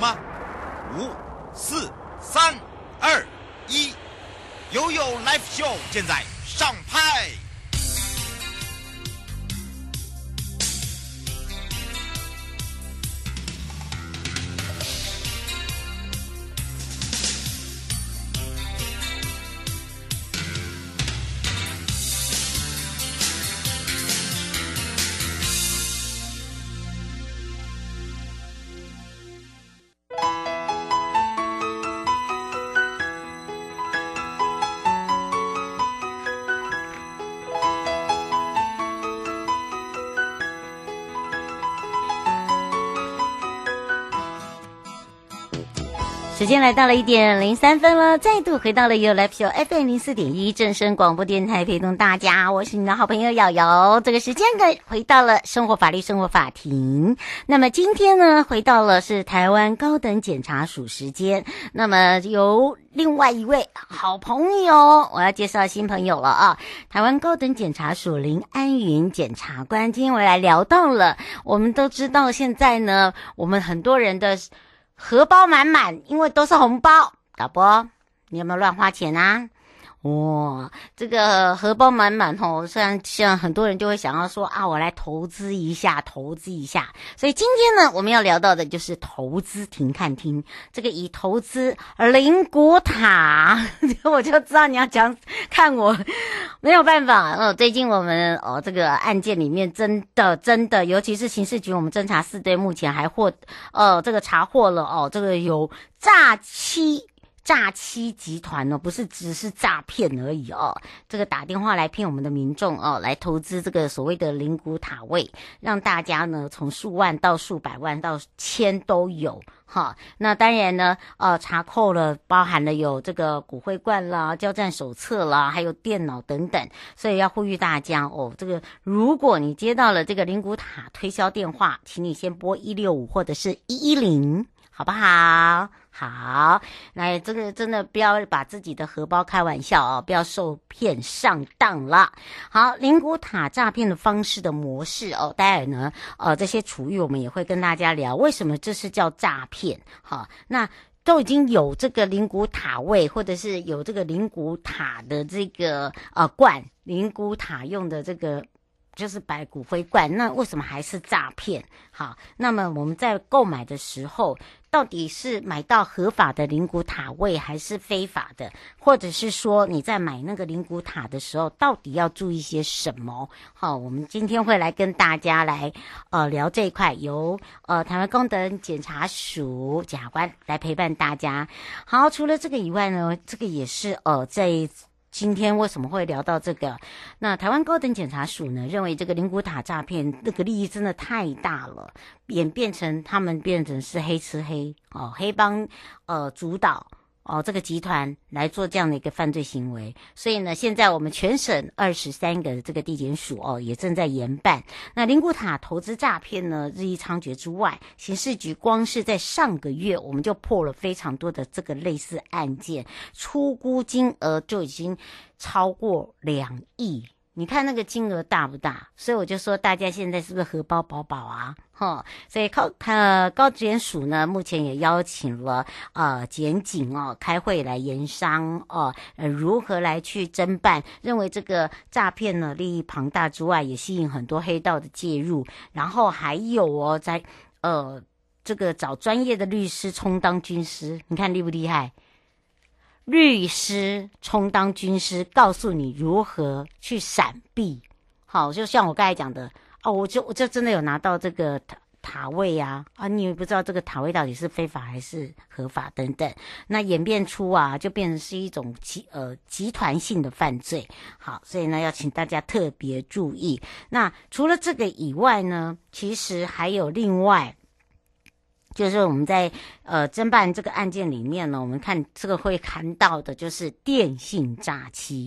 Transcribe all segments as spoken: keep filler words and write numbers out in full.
吗？五、四、三、二、一，悠悠 Live Show 现在上拍。 时间来到了一点零三分了，再度回到了有 Live Show F M 零四点一正声广播电台，陪同大家，我是你的好朋友瑶瑶。这个时间呢，回到了生活法律生活法庭。那么今天呢，回到了是台湾高等检察署时间。那么由另外一位好朋友，我要介绍新朋友了啊！台湾高等检察署林安云检察官，今天我来聊到了，我们都知道现在呢，我们很多人的荷包满满，因为都是红包。导播，你有没有乱花钱啊？哇，这个荷包满满吼，虽然像很多人就会想要说啊，我来投资一下，投资一下。所以今天呢，我们要聊到的就是投资停看听，这个以投资灵骨塔，我就知道你要讲，看我没有办法。哦，最近我们哦这个案件里面真的真的，尤其是刑事局我们侦查四队目前还获呃这个查获了哦，这个有诈欺。诈欺集团哦，不是只是诈骗而已哦，这个打电话来骗我们的民众哦，来投资这个所谓的灵骨塔位，让大家呢从数万到数百万到千都有哈。那当然呢，呃，查扣了，包含了有这个骨灰罐啦、交战手册啦，还有电脑等等，所以要呼吁大家哦，这个如果你接到了这个灵骨塔推销电话，请你先拨一六五或者是一一零。好不好？好，那这个真的不要把自己的荷包开玩笑哦，不要受骗上当了。好，灵骨塔诈骗的方式的模式哦，待会呢，呃，这些处遇我们也会跟大家聊，为什么这是叫诈骗？好，那都已经有这个灵骨塔位，或者是有这个灵骨塔的这个呃罐，灵骨塔用的这个。就是摆骨灰罐，那为什么还是诈骗？好，那么我们在购买的时候，到底是买到合法的灵骨塔位还是非法的？或者是说你在买那个灵骨塔的时候，到底要注意些什么？好，我们今天会来跟大家来呃聊这一块，由呃台湾高等检察署检察官来陪伴大家。好，除了这个以外呢，这个也是呃在。今天为什么会聊到这个？那台湾高等检察署呢，认为这个灵骨塔诈骗那个利益真的太大了，演变成他们变成是黑吃黑哦，黑帮呃主导哦这个集团来做这样的一个犯罪行为。所以呢，现在我们全省二十三个这个地检署哦也正在研办。那灵骨塔投资诈骗呢日益猖獗之外，刑事局光是在上个月我们就破了非常多的这个类似案件，初估金额就已经超过两亿。你看那个金额大不大？所以我就说大家现在是不是荷包饱饱啊？哈，所以高呃高检署呢，目前也邀请了呃检警哦开会来研商哦，呃如何来去侦办，认为这个诈骗呢利益庞大之外，也吸引很多黑道的介入，然后还有哦在呃这个找专业的律师充当军师，你看厉不厉害？律师充当军师，告诉你如何去闪避。好，就像我刚才讲的哦，我就我就真的有拿到这个塔塔位啊啊，你也不知道这个塔位到底是非法还是合法等等，那演变出啊，就变成是一种集呃集团性的犯罪。好，所以呢，要请大家特别注意。那除了这个以外呢，其实还有另外。就是我们在呃侦办这个案件里面呢，我们看这个会看到的就是电信诈欺。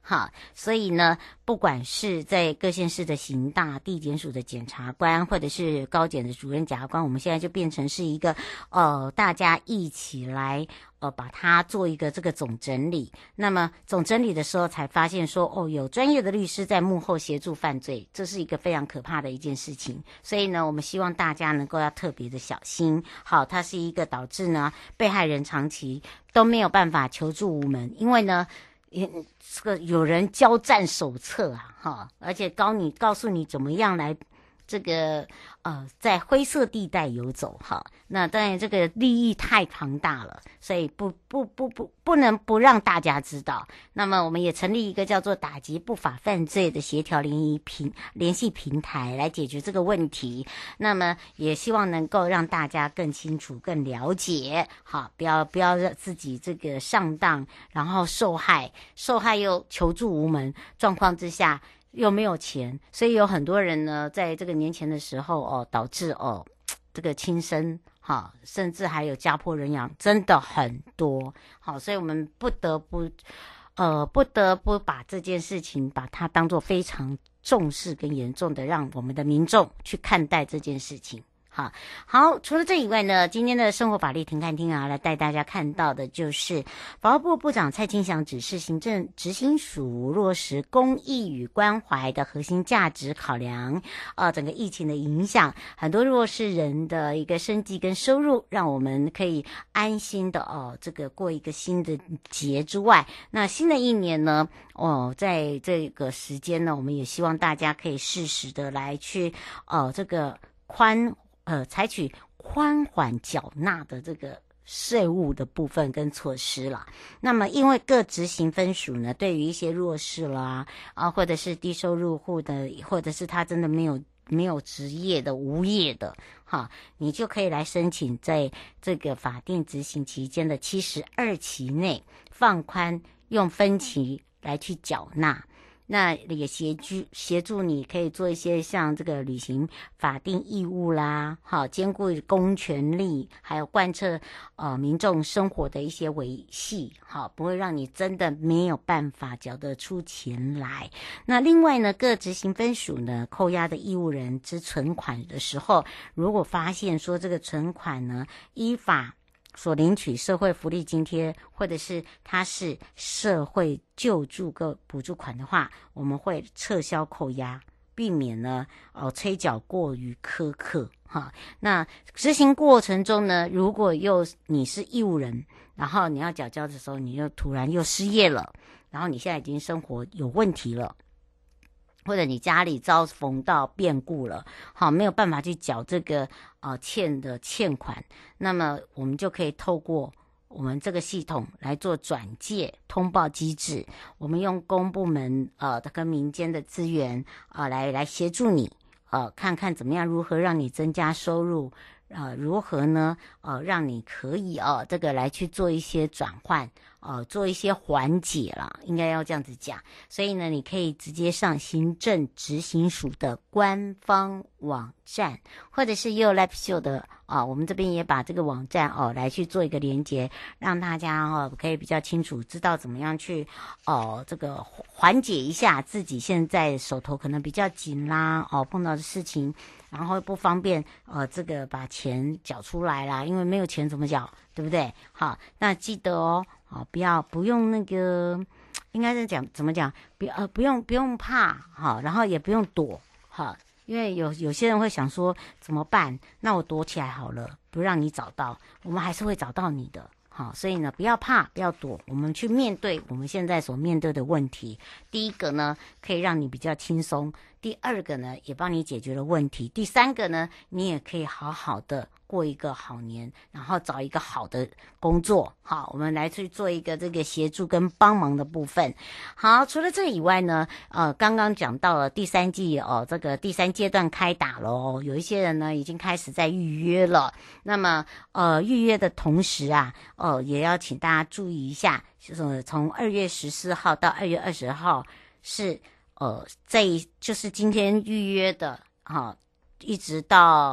哈，所以呢，不管是在各县市的刑大、地检署的检察官，或者是高检的主任检察官，我们现在就变成是一个呃，大家一起来呃，把它做一个这个总整理。那么总整理的时候，才发现说，哦，有专业的律师在幕后协助犯罪，这是一个非常可怕的一件事情。所以呢，我们希望大家能够要特别的小心。好，它是一个导致呢被害人长期都没有办法求助无门，因为呢。这个有人交战手册啊，哈，而且告你告诉你怎么样来这个呃在灰色地带游走，哈，那当然这个利益太庞大了，所以不不不不不能不让大家知道。那么我们也成立一个叫做打击不法犯罪的协调联谊平联系平台来解决这个问题。那么也希望能够让大家更清楚、更了解，好，不要不要让自己这个上当，然后受害，受害又求助无门状况之下。又没有钱，所以有很多人呢，在这个年前的时候哦，导致哦这个轻生，哈，甚至还有家破人亡，真的很多。好，所以我们不得不，呃，不得不把这件事情把它当作非常重视跟严重的，让我们的民众去看待这件事情。好，好，除了这以外呢，今天的生活法律停看听啊，来带大家看到的就是法务部部长蔡清祥指示行政执行署落实公益与关怀的核心价值考量，呃，整个疫情的影响，很多弱势人的一个生计跟收入，让我们可以安心的哦，这个过一个新的节之外，那新的一年呢，哦，在这个时间呢，我们也希望大家可以适时的来去，呃，这个宽。呃，采取宽缓缴纳的这个税务的部分跟措施啦。那么，因为各执行分署呢，对于一些弱势啦，啊，或者是低收入户的，或者是他真的没有没有职业的、无业的，哈，你就可以来申请，在这个法定执行期间的七十二期内放宽，用分期来去缴纳。那也协助协助你可以做一些像这个履行法定义务啦，好，兼顾公权力，还有贯彻呃民众生活的一些维系，好，不会让你真的没有办法缴得出钱来。那另外呢，各执行分署呢扣押的义务人之存款的时候，如果发现说这个存款呢依法所领取社会福利津贴，或者是它是社会救助个补助款的话，我们会撤销扣押，避免呢呃催缴过于苛刻哈。那执行过程中呢，如果又你是义务人，然后你要缴交的时候，你又突然又失业了，然后你现在已经生活有问题了，或者你家里遭逢到变故了，好，没有办法去缴这个呃欠的欠款，那么我们就可以透过我们这个系统来做转介通报机制，我们用公部门呃跟民间的资源啊、呃、来来协助你呃看看怎么样如何让你增加收入。呃，如何呢？呃，让你可以呃，这个来去做一些转换，呃，做一些缓解啦，应该要这样子讲。所以呢，你可以直接上行政执行署的官方网站，或者是 YouLife Show 的啊、呃，我们这边也把这个网站哦、呃、来去做一个连结，让大家哦、呃、可以比较清楚知道怎么样去哦、呃、这个缓解一下自己现在手头可能比较紧啦，哦、呃、碰到的事情。然后不方便，呃，这个把钱缴出来啦，因为没有钱怎么缴，对不对？好，那记得哦，好，不要不用那个，应该是讲怎么讲，不呃不用不用怕，好，然后也不用躲，好，因为有有些人会想说怎么办？那我躲起来好了，不让你找到，我们还是会找到你的。好，所以呢，不要怕，不要躲，我们去面对我们现在所面对的问题。第一个呢，可以让你比较轻松；第二个呢，也帮你解决了问题；第三个呢，你也可以好好的过一个好年，然后找一个好的工作。好，我们来去做一个这个协助跟帮忙的部分。好，除了这以外呢，呃，刚刚讲到了第三季哦，这个第三阶段开打了哦，有一些人呢已经开始在预约了。那么，呃，预约的同时啊，哦，也要请大家注意一下，就是从二月十四号到二月二十号是呃，在就是今天预约的哈、哦，一直到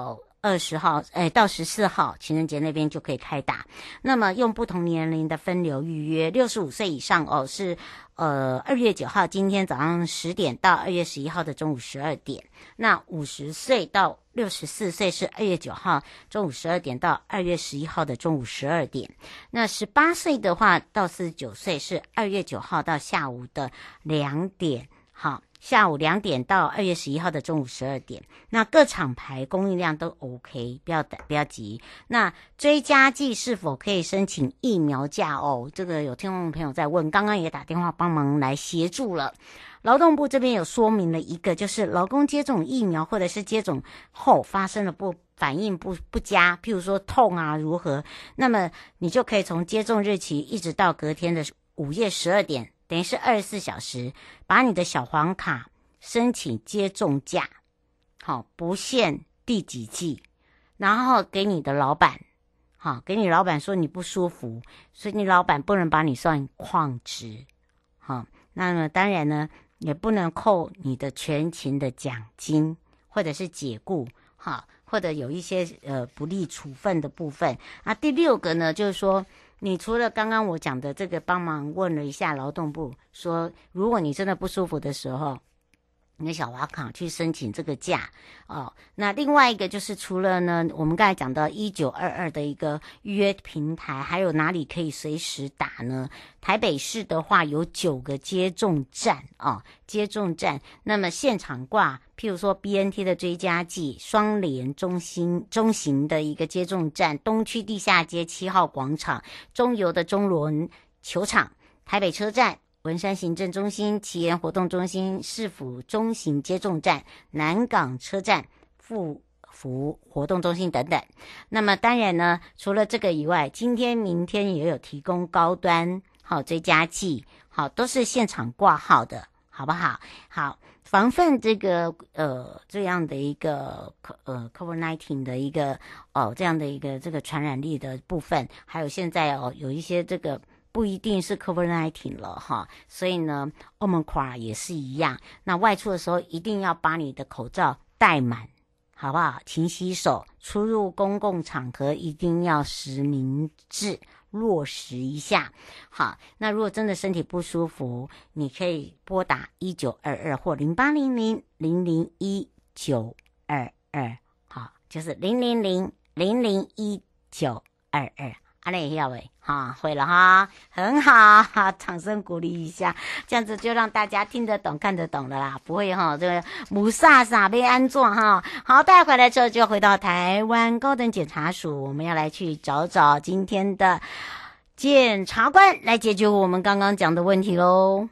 二十号，哎，到十四号情人节那边就可以开打。那么用不同年龄的分流预约，六十五岁以上哦是呃二月九号今天早上十点到二月十一号的中午十二点。那五十岁到六十四岁是二月九号中午十二点到二月十一号的中午十二点。那十八岁的话到四十九岁是二月九号到下午的两点。好。下午两点到二月十一号的中午十二点，那各厂牌供应量都 OK， 不要等，不要急。那追加剂是否可以申请疫苗假哦？这个有听众朋友在问，刚刚也打电话帮忙来协助了。劳动部这边有说明了一个，就是劳工接种疫苗或者是接种后发生了不反应不不佳，譬如说痛啊如何，那么你就可以从接种日期一直到隔天的午夜十二点。等于是二十四小时，把你的小黄卡申请接种假，好，不限第几剂，然后给你的老板，好，给你老板说你不舒服，所以你老板不能把你算旷职，好，那么当然呢，也不能扣你的全勤的奖金，或者是解雇，好，或者有一些呃不利处分的部分。啊，第六个呢，就是说。你除了刚刚我讲的这个帮忙问了一下劳动部，说如果你真的不舒服的时候，你的小华卡去申请这个假哦。那另外一个就是除了呢，我们刚才讲到一九二二的一个预约平台，还有哪里可以随时打呢？台北市的话有九个接种站哦，接种站，那么现场挂，譬如说 B N T 的追加剂，双联中心中型的一个接种站，东区地下街七号广场，中油的中仑球场，台北车站。文山行政中心、奇岩活动中心、市府中型接种站、南港车站、富福活动中心等等。那么当然呢，除了这个以外，今天、明天也有提供高端好追加剂，好都是现场挂号的，好不好？好，防范这个呃这样的一个呃 COVID 十九 的一个哦这样的一个这个传染力的部分，还有现在哦有一些这个。不一定是 COVID 十九 了哈，所以呢 Omicron 也是一样。那外出的时候一定要把你的口罩戴满，好不好？勤洗手，出入公共场合一定要实名制，落实一下。好，那如果真的身体不舒服，你可以拨打一九二二或零八零零零零一九二二，好，就是零零零零零一九二二。阿内也要喂，哈，会了哈，很好，哈，掌声鼓励一下，这样子就让大家听得懂、看得懂了啦，不会哈，这个母萨萨被安坐哈。好，带回来之后就回到台湾高等检察署，我们要来去找找今天的检察官来解决我们刚刚讲的问题喽。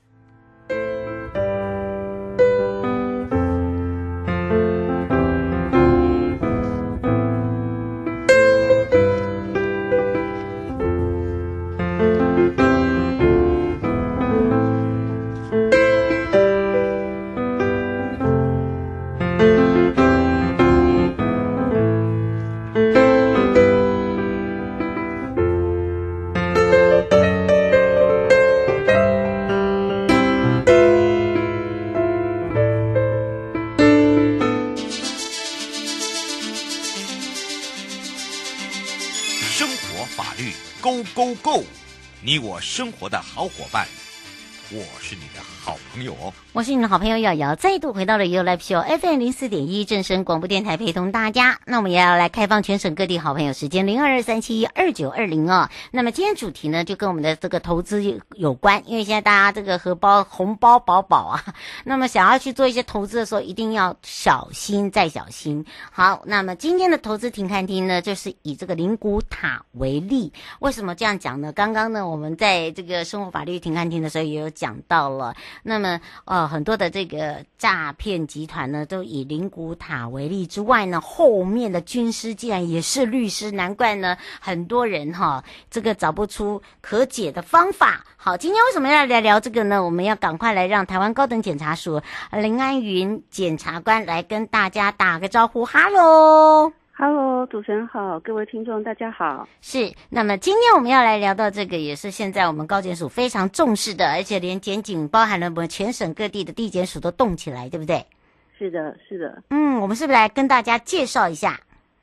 Go Go Go！ 你我生活的好伙伴，我是你的好朋友哦。 我是你的好朋友瑶瑶，再度回到了 You Live Show F M 零四点一正声广播电台，陪同大家。那我们也要来开放全省各地好朋友时间零二二三七二九二零哦。那么今天主题呢，就跟我们的这个投资有关，因为现在大家这个荷包红包饱饱啊，那么想要去做一些投资的时候，一定要小心再小心。好，那么今天的投资停看厅呢，就是以这个灵骨塔为例。为什么这样讲呢？刚刚呢，我们在这个生活法律停看厅的时候也有讲到了，那么呃。很多的这个诈骗集团呢，都以灵骨塔为例之外呢，后面的军师竟然也是律师，难怪呢，很多人哈，这个找不出可解的方法。好，今天为什么要来聊这个呢？我们要赶快来让台湾高等检察署林安云检察官来跟大家打个招呼，哈喽。 Hello， 主持人好，各位听众大家好。 是，那么今天我们要来聊到这个，也是现在我们高检署非常重视的，而且连检警包含了我们全省各地的地检署都动起来，对不对？ 是的，是的。 嗯，我们是不是来跟大家介绍一下？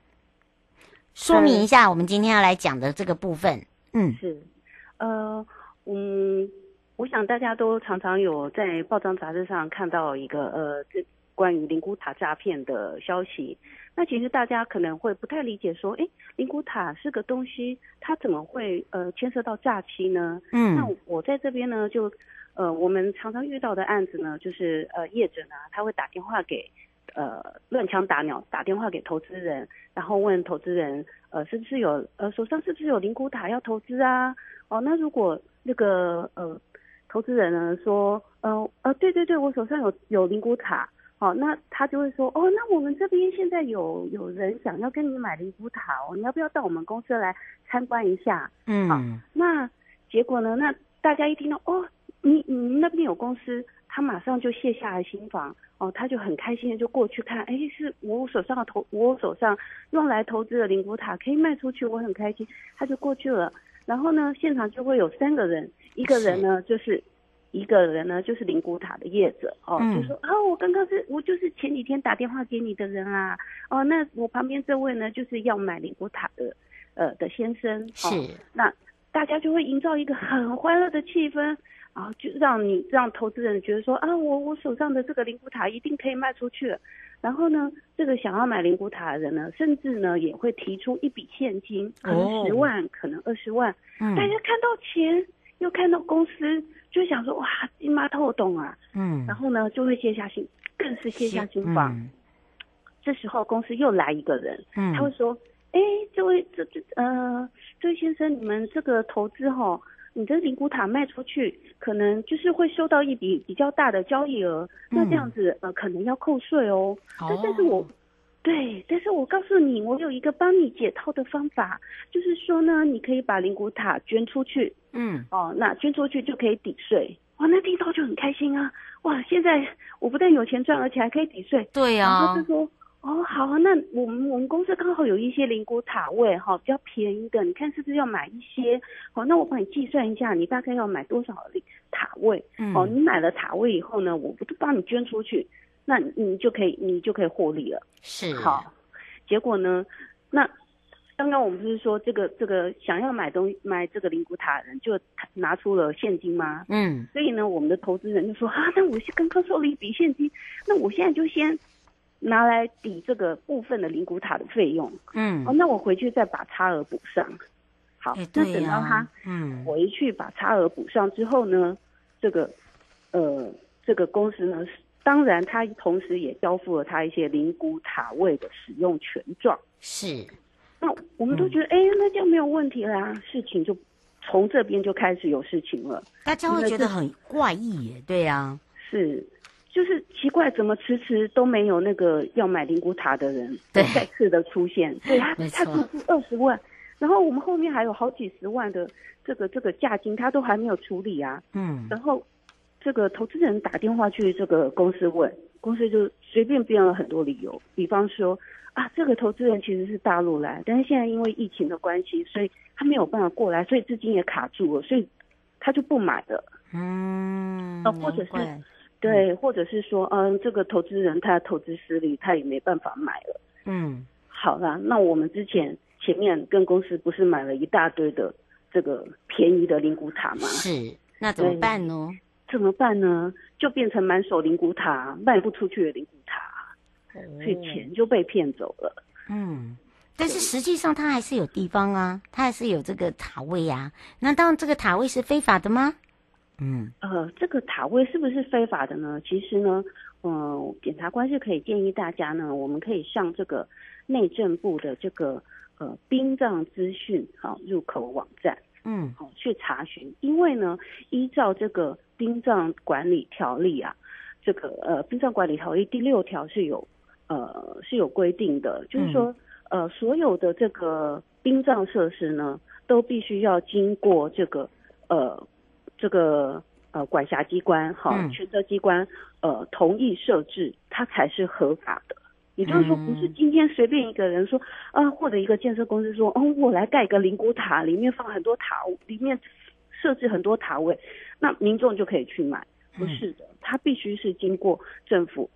说明一下我们今天要来讲的这个部分。嗯， 是，呃，嗯，我想大家都常常有在报章杂志上看到一个呃，这关于灵骨塔诈骗的消息。那其实大家可能会不太理解，说，哎，灵骨塔是个东西，它怎么会呃牵涉到诈欺呢？ 嗯， 那我在这边呢，就呃，我们常常遇到的案子呢，就是呃，业者呢，他会打电话给呃乱枪打鸟，打电话给投资人，然后问投资人，呃，是不是有呃手上是不是有灵骨塔要投资啊？哦，那如果那个呃投资人呢说，呃呃，对对对，我手上有有灵骨塔。好，那他就会说，哦，那我们这边现在有有人想要跟你买灵骨塔哦，你要不要到我们公司来参观一下？ 嗯， 好，那结果呢？那大家一听到，哦，你你那边有公司，他马上就卸下了心防，哦，他就很开心的就过去看，哎，是我手上的投，我手上用来投资的灵骨塔可以卖出去，我很开心，他就过去了。然后呢，现场就会有三个人，一个人呢就是。一个人呢，就是灵骨塔的业者哦， 嗯、 就说啊，我刚刚是我就是前几天打电话给你的人啊，哦，那我旁边这位呢，就是要买灵骨塔的呃的先生， 是、 哦，那大家就会营造一个很欢乐的气氛，啊，就让你让投资人觉得说啊，我我手上的这个灵骨塔一定可以卖出去了。然后呢，这个想要买灵骨塔的人呢，甚至呢也会提出一笔现金，可能十万，哦、可能二十万，嗯，大家看到钱。又看到公司，就想说哇，金妈透懂啊，嗯，然后呢就会卸下心，更是卸下心防。嗯、这时候公司又来一个人，嗯，他会说，哎，这位这这呃，这位先生，你们这个投资哈，你这灵骨塔卖出去，可能就是会收到一笔比较大的交易额，嗯、那这样子呃，可能要扣税哦。哦但但是我。对，但是我告诉你，我有一个帮你解套的方法，就是说呢，你可以把灵骨塔捐出去，嗯，哦，那捐出去就可以抵税，哇，那听到就很开心啊，哇，现在我不但有钱赚，而且还可以抵税， 对呀、啊， 然后就说，哦，好啊，那我们我们公司刚好有一些灵骨塔位哈、哦，比较便宜的，你看是不是要买一些？好，那我帮你计算一下，你大概要买多少塔位？嗯，哦，你买了塔位以后呢，我不都帮你捐出去。那你就可以，你就可以获利了。 是好，结果呢？那刚刚我们不是说这个这个想要买东西买这个灵骨塔的人就拿出了现金吗？嗯，所以呢，我们的投资人就说啊，那我刚刚收了一笔现金，那我现在就先拿来抵这个部分的灵骨塔的费用。嗯，哦，那我回去再把差额补上。好， 欸啊、 那等到他嗯回去把差额补上之后呢，这个呃这个公司呢。当然，他同时也交付了他一些灵骨塔位的使用权状。 是， 那我们都觉得，哎、嗯，那这样没有问题啦，事情就从这边就开始有事情了。 大家会觉得很怪异耶，对呀、啊， 是，就是奇怪，怎么迟迟都没有那个要买灵骨塔的人再次的出现？对他，他只付二十万，然后我们后面还有好几十万的这个这个价金，他都还没有处理啊。嗯，然后。这个投资人打电话去这个公司问，公司就随便编了很多理由，比方说啊，这个投资人其实是大陆来，但是现在因为疫情的关系，所以他没有办法过来，所以资金也卡住了，所以他就不买了。嗯，呃，或者是对，或者是说，嗯，这个投资人他投资失利，他也没办法买了。嗯，好啦，那我们之前前面跟公司不是买了一大堆的这个便宜的灵骨塔吗？ 是，那怎么办呢？ 怎么办呢？就变成满手灵骨塔，卖不出去的灵骨塔，所以钱就被骗走了。 嗯，但是实际上它还是有地方啊，它还是有这个塔位啊。难道这个塔位是非法的吗？ 嗯，呃，这个塔位是不是非法的呢？其实呢，呃，检察官是可以建议大家呢，我们可以上这个内政部的这个呃殡葬资讯好、哦、入口网站。嗯，好、哦，去查询，因为呢，依照这个殡葬管理条例啊，这个呃殡葬管理条例第六条是有呃是有规定的，就是说、嗯、呃所有的这个殡葬设施呢，都必须要经过这个呃这个呃管辖机关哈、哦、权责机关呃同意设置，它才是合法的。也就是说，不是今天随便一个人说，啊，或者一个建设公司说，哦，我来盖一个灵骨塔，里面放很多塔，里面设置很多塔位，那民众就可以去买。不是的，它必须是经过政府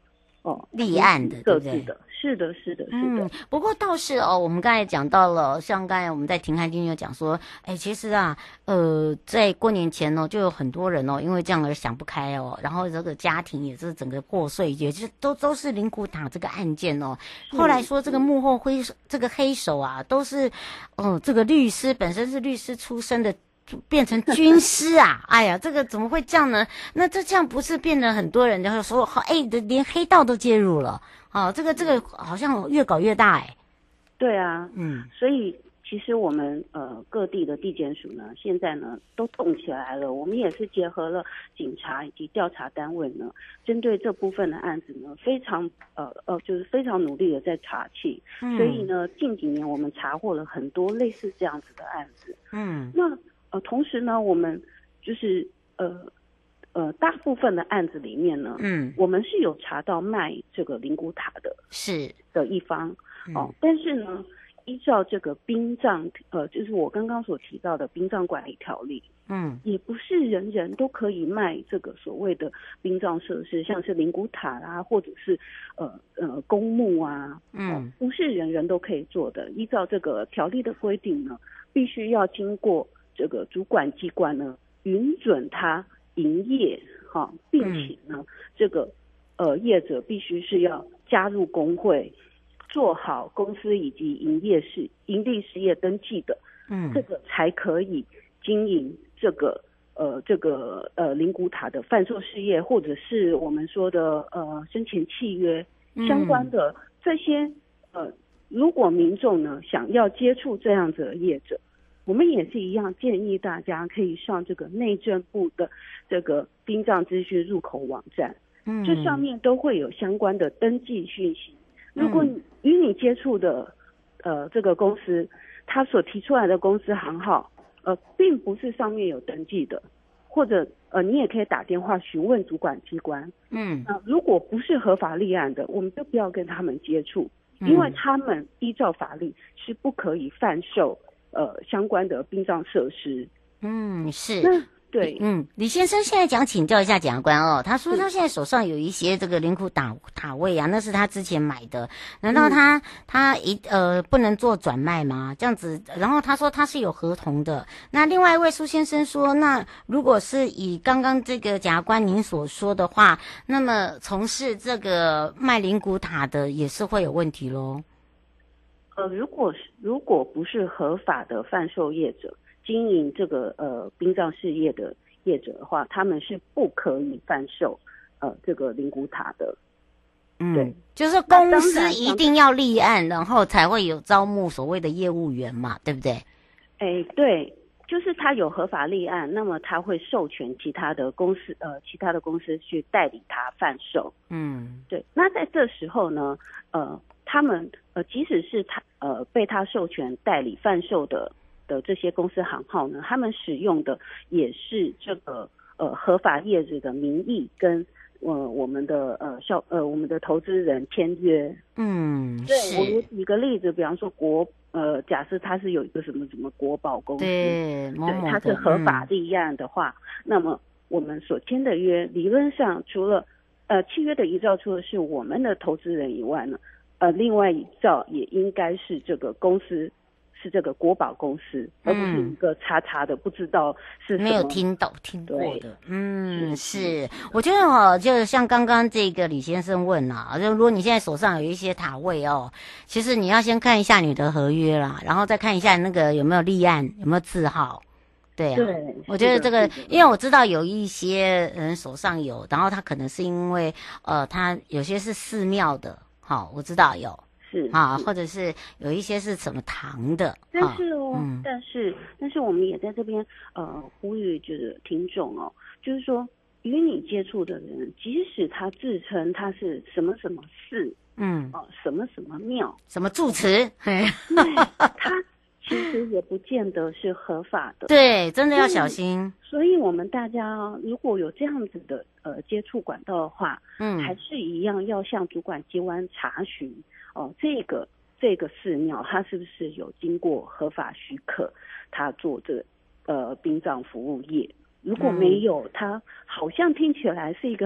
哦立案的，对不对？ 的，是的，是的，是的。 嗯，不过倒是哦，我们刚才讲到了，像刚才我们在庭汉君有讲说，哎，其实啊，呃，在过年前哦，就有很多人哦，因为这样而想不开哦，然后这个家庭也是整个破碎，也就都都是灵骨塔这个案件哦。后来说这个幕后灰这个黑手啊，都是哦，这个律师本身是律师出身的。变成军师啊！哎呀，这个怎么会这样呢？那这这样不是变得很多人然后说好，哎，连黑道都介入了，哦，这个这个好像越搞越大哎。 对啊， 嗯， 所以其实我们呃各地的地检署呢，现在呢都动起来了。我们也是结合了警察以及调查单位呢，针对这部分的案子呢，非常呃呃就是非常努力的在查清。嗯，所以呢，近几年我们查获了很多类似这样子的案子。嗯，那。呃，同时呢，我们就是呃呃，大部分的案子里面呢，嗯，我们是有查到卖这个灵骨塔的， 是的一方、嗯、哦，但是呢，依照这个殡葬呃，就是我刚刚所提到的殡葬管理条例，嗯，也不是人人都可以卖这个所谓的殡葬设施，像是灵骨塔啦，或者是呃呃公墓啊，嗯、哦，不是人人都可以做的。依照这个条例的规定呢，必须要经过这个主管机关呢允准他营业，哈、哦，并且呢，嗯、这个呃业者必须是要加入工会，做好公司以及营业事营利事业登记的，嗯，这个才可以经营这个呃这个呃灵骨塔的贩售事业，或者是我们说的呃生前契约相关的、嗯、这些呃，如果民众呢想要接触这样子的业者。我们也是一样，建议大家可以上这个内政部的这个殡葬资讯入口网站，嗯，这上面都会有相关的登记讯息。如果你与你接触的呃这个公司，他所提出来的公司行号，呃，并不是上面有登记的，或者呃你也可以打电话询问主管机关，嗯，那、呃、如果不是合法立案的，我们就不要跟他们接触，因为他们依照法律是不可以贩售。呃，相关的殡葬设施， 嗯，是， 对， 嗯，李先生现在想请教一下检察官哦，他说他现在手上有一些这个灵骨塔塔位啊，那是他之前买的，难道他、嗯、他一呃不能做转卖吗？这样子，然后他说他是有合同的。那另外一位苏先生说，那如果是以刚刚这个检察官您所说的话，那么从事这个卖灵骨塔的也是会有问题咯。 呃，如果是如果不是合法的贩售业者经营这个呃殡葬事业的业者的话，他们是不可以贩售呃这个灵骨塔的。 嗯，对，就是公司一定要立案，然后才会有招募所谓的业务员嘛，对不对？ 哎，对，就是他有合法立案，那么他会授权其他的公司呃其他的公司去代理他贩售。嗯，对。那在这时候呢，呃。他们呃，即使是他呃被他授权代理贩售的的这些公司行号呢，他们使用的也是这个呃合法业者的名义跟呃我们的呃消呃我们的投资人签约。嗯，对，我举个例子，比方说国呃假设他是有一个什么什么国保公司， 对，某某对，他是合法立案的话，嗯、那么我们所签的约理论上除了呃契约的遗照除了是我们的投资人以外呢。呃，另外一照也应该是这个公司，是这个国保公司，而不是一个叉叉的，不知道是什么没有听到听过的。嗯，是, 是，我觉得哦，就像刚刚这个李先生问啊，就如果你现在手上有一些塔位哦，其实你要先看一下你的合约啦，然后再看一下那个有没有立案，有没有字号。对啊， 对， 我觉得这个，因为我知道有一些人手上有，然后他可能是因为呃，他有些是寺庙的。好，我知道有是啊，或者是有一些是什么堂的， 但是哦，嗯、但是但是我们也在这边呃呼吁就是听众哦，就是说与你接触的人，即使他自称他是什么什么寺，嗯，哦、呃、什么什么庙， 什么住持， 对，他其实也不见得是合法的， 对，真的要小心。 所以我们大家如果有这样子的呃接触管道的话，嗯，还是一样要向主管机关查询哦、呃，这个这个寺庙它是不是有经过合法许可，他做这个呃殡葬服务业。如果没有，它好像听起来是一个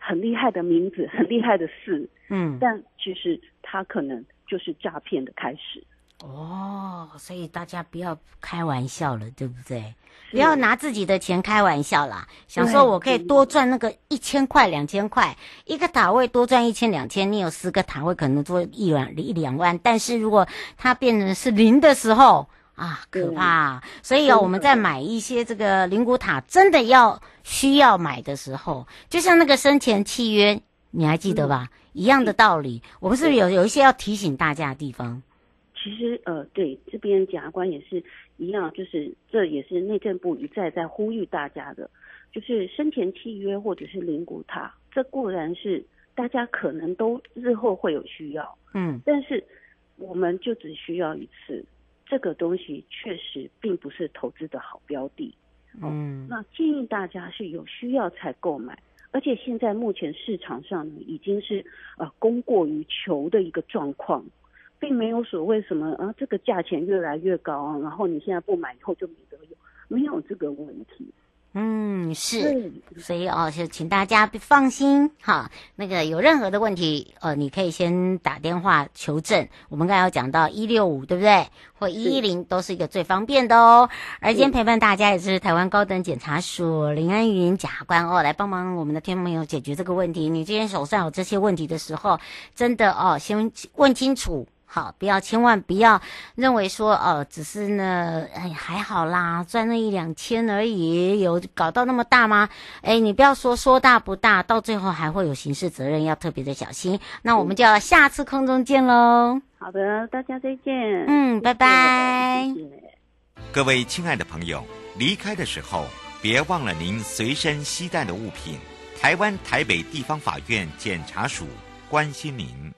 很厉害的名字，很厉害的事， 嗯， 但其实它可能就是诈骗的开始。 哦，所以大家不要开玩笑了，对不对？不要拿自己的钱开玩笑啦，想说我可以多赚那个一千块、两千块，一个塔位多赚一千、两千，你有十个塔位可能做一两一两万，但是如果它变成是零的时候啊，可怕啊！所以哦，我们在买一些这个灵骨塔，真的要需要买的时候，就像那个生前契约，你还记得吧？嗯、一样的道理，我们是不是有有一些要提醒大家的地方？ 其实呃，对这边检察官也是一样，就是这也是内政部一再在呼吁大家的，就是生前契约或者是灵骨塔，这固然是大家可能都日后会有需要，嗯，但是我们就只需要一次，这个东西确实并不是投资的好标的，嗯，那建议大家是有需要才购买。而且现在目前市场上呢，已经是呃供过于求的一个状况。并没有所谓什么啊，这个价钱越来越高啊，然后你现在不买以后就没得用，没有这个问题。 嗯，是，所以哦，就请大家放心哈。那个有任何的问题，呃，你可以先打电话求证。我们刚才有讲到一六五，对不对？或一一零都是一个最方便的哦。而今天陪伴大家也是台湾高等检察署林安云检察官哦，来帮忙我们的听众朋友解决这个问题。你今天手上有这些问题的时候，真的哦，先问清楚。好，不要千万不要认为说哦，只是呢，哎，还好啦，赚那一两千而已，有搞到那么大吗？哎，你不要说说大不大，到最后还会有刑事责任，要特别的小心。那我们就要下次空中见喽。 好的，大家再见。 嗯，拜拜。 谢谢。 各位亲爱的朋友，离开的时候别忘了您随身携带的物品。台湾台北地方法院检察署关心您。